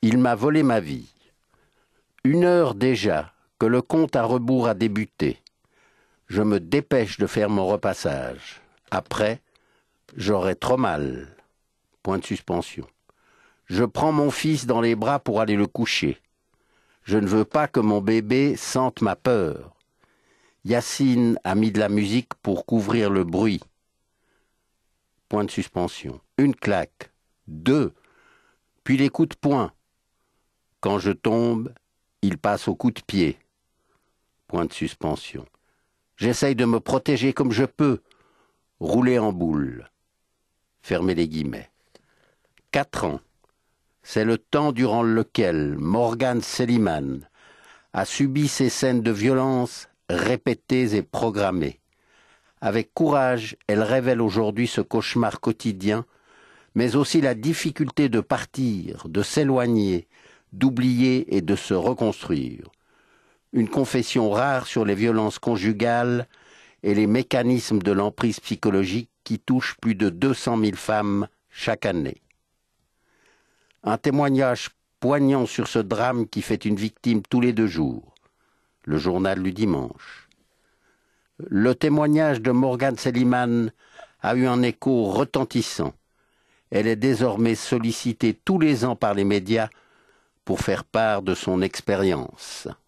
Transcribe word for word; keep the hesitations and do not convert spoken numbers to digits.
Il m'a volé ma vie. Une heure déjà que le compte à rebours a débuté. Je me dépêche de faire mon repassage. Après, j'aurai trop mal. Point de suspension. Je prends mon fils dans les bras pour aller le coucher. Je ne veux pas que mon bébé sente ma peur. Yacine a mis de la musique pour couvrir le bruit. Point de suspension. Une claque. Deux. Puis les coups de poing. Quand je tombe, il passe au coup de pied. Point de suspension. J'essaye de me protéger comme je peux. Rouler en boule. Fermez les guillemets. Quatre ans. C'est le temps durant lequel Morgane Célimane a subi ces scènes de violence répétées et programmées. Avec courage, elle révèle aujourd'hui ce cauchemar quotidien, mais aussi la difficulté de partir, de s'éloigner, d'oublier et de se reconstruire. Une confession rare sur les violences conjugales et les mécanismes de l'emprise psychologique qui touchent plus de deux cent mille femmes chaque année. Un témoignage poignant sur ce drame qui fait une victime tous les deux jours. Le journal du dimanche. Le témoignage de Morgane Célimane a eu un écho retentissant. Elle est désormais sollicitée tous les ans par les médias pour faire part de son expérience.